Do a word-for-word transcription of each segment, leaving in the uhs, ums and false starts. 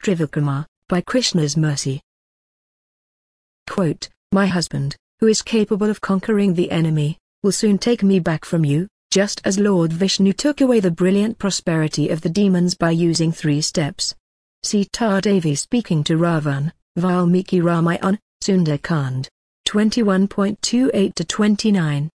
Trivikrama, by Krishna's mercy. Quote, "My husband, who is capable of conquering the enemy, will soon take me back from you, just as Lord Vishnu took away the brilliant prosperity of the demons by using three steps." Sita Devi speaking to Ravan, Valmiki Ramayana, Sundar-Kand, twenty-one point two eight to twenty-nine.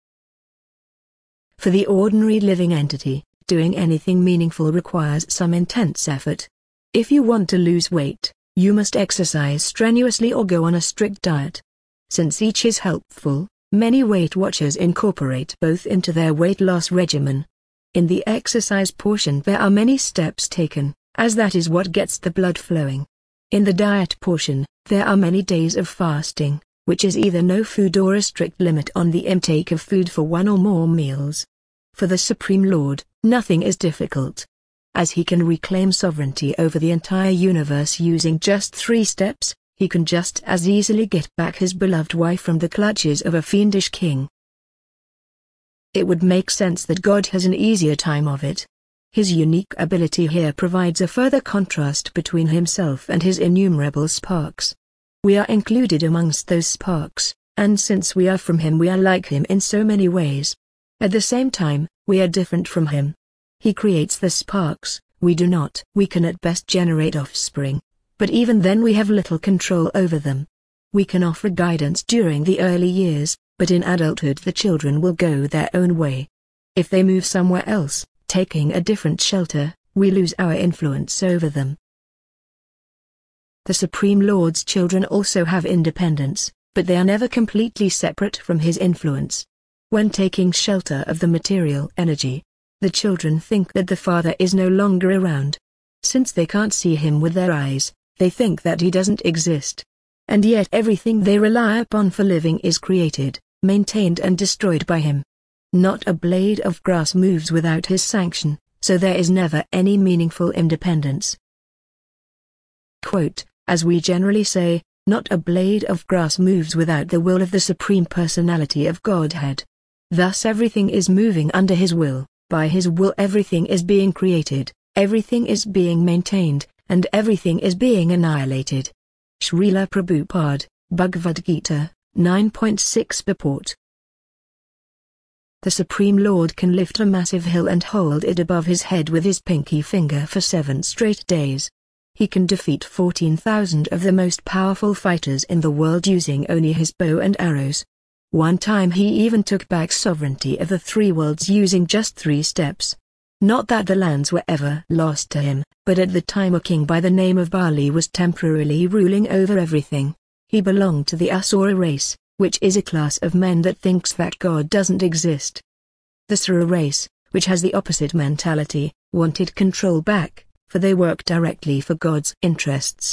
For the ordinary living entity, doing anything meaningful requires some intense effort. If you want to lose weight, you must exercise strenuously or go on a strict diet. Since each is helpful, many Weight Watchers incorporate both into their weight loss regimen. In the exercise portion there are many steps taken, as that is what gets the blood flowing. In the diet portion, there are many days of fasting, which is either no food or a strict limit on the intake of food for one or more meals. For the Supreme Lord, nothing is difficult. As he can reclaim sovereignty over the entire universe using just three steps, he can just as easily get back his beloved wife from the clutches of a fiendish king. It would make sense that God has an easier time of it. His unique ability here provides a further contrast between himself and his innumerable sparks. We are included amongst those sparks, and since we are from him we are like him in so many ways. At the same time, we are different from him. He creates the sparks, we do not. We can at best generate offspring, but even then we have little control over them. We can offer guidance during the early years, but in adulthood the children will go their own way. If they move somewhere else, taking a different shelter, we lose our influence over them. The Supreme Lord's children also have independence, but they are never completely separate from his influence. When taking shelter of the material energy, the children think that the father is no longer around. Since they can't see him with their eyes, they think that he doesn't exist. And yet everything they rely upon for living is created, maintained and destroyed by him. Not a blade of grass moves without his sanction, so there is never any meaningful independence. Quote, "As we generally say, not a blade of grass moves without the will of the Supreme Personality of Godhead. Thus everything is moving under his will, by his will everything is being created, everything is being maintained, and everything is being annihilated." Srila Prabhupada, Bhagavad Gita, nine point six purport. The Supreme Lord can lift a massive hill and hold it above his head with his pinky finger for seven straight days. He can defeat fourteen thousand of the most powerful fighters in the world using only his bow and arrows. One time he even took back sovereignty of the three worlds using just three steps. Not that the lands were ever lost to him, but at the time a king by the name of Bali was temporarily ruling over everything. He belonged to the Asura race, which is a class of men that thinks that God doesn't exist. The Sura race, which has the opposite mentality, wanted control back, for they work directly for God's interests.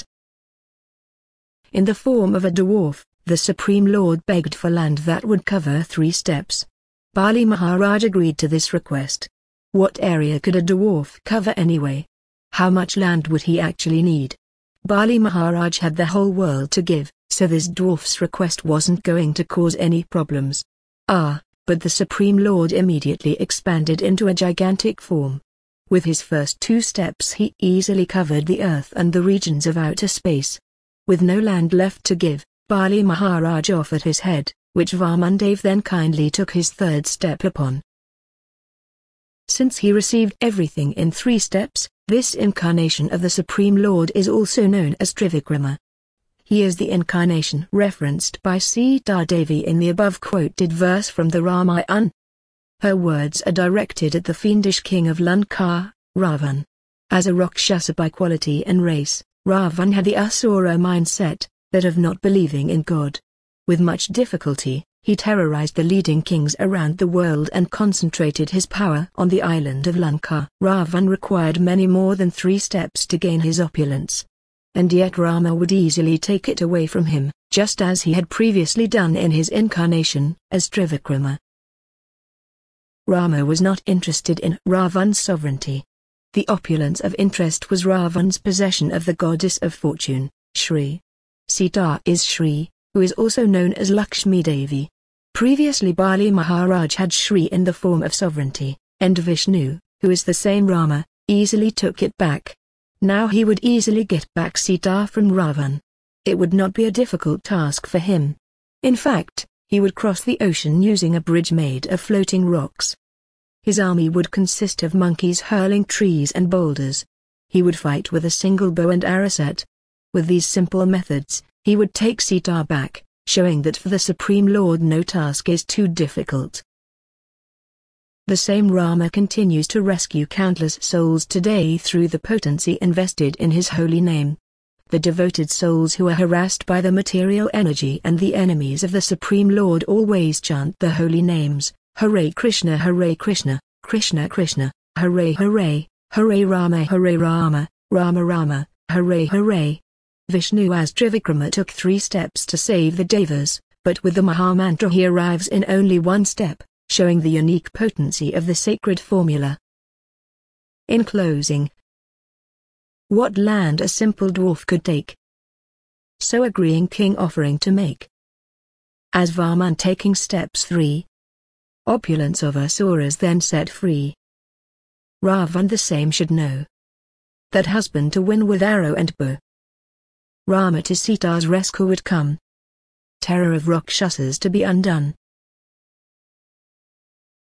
In the form of a dwarf, the Supreme Lord begged for land that would cover three steps. Bali Maharaj agreed to this request. What area could a dwarf cover anyway? How much land would he actually need? Bali Maharaj had the whole world to give, so this dwarf's request wasn't going to cause any problems. Ah, but the Supreme Lord immediately expanded into a gigantic form. With his first two steps he easily covered the earth and the regions of outer space. With no land left to give, Bali Maharaj offered his head, which Vamandev then kindly took his third step upon. Since he received everything in three steps, this incarnation of the Supreme Lord is also known as Trivikrama. He is the incarnation referenced by Sita Devi in the above quoted verse from the Ramayana. Her words are directed at the fiendish king of Lanka, Ravan. As a Rakshasa by quality and race, Ravan had the Asura mindset, that of not believing in God. With much difficulty, he terrorized the leading kings around the world and concentrated his power on the island of Lanka. Ravan required many more than three steps to gain his opulence. And yet Rama would easily take it away from him, just as he had previously done in his incarnation as Trivikrama. Rama was not interested in Ravan's sovereignty. The opulence of interest was Ravan's possession of the goddess of fortune, Shri. Sita is Shri, who is also known as Lakshmi Devi. Previously Bali Maharaj had Shri in the form of sovereignty, and Vishnu, who is the same Rama, easily took it back. Now he would easily get back Sita from Ravan. It would not be a difficult task for him. In fact, he would cross the ocean using a bridge made of floating rocks. His army would consist of monkeys hurling trees and boulders. He would fight with a single bow and arrow set. With these simple methods, he would take Sita back, showing that for the Supreme Lord no task is too difficult. The same Rama continues to rescue countless souls today through the potency invested in his holy name. The devoted souls who are harassed by the material energy and the enemies of the Supreme Lord always chant the holy names, Hare Krishna, Hare Krishna, Krishna Krishna, Hare Hare, Hare Rama, Hare Rama, Rama Rama, Hare Hare. Vishnu as Trivikrama took three steps to save the Devas, but with the Mahamantra he arrives in only one step, showing the unique potency of the sacred formula. In closing, what land a simple dwarf could take, so agreeing king offering to make. As Vaman taking steps three, opulence of asuras then set free. Ravan the same should know, that husband to win with arrow and bow. Rama to Sita's rescue would come, terror of Rakshasas to be undone.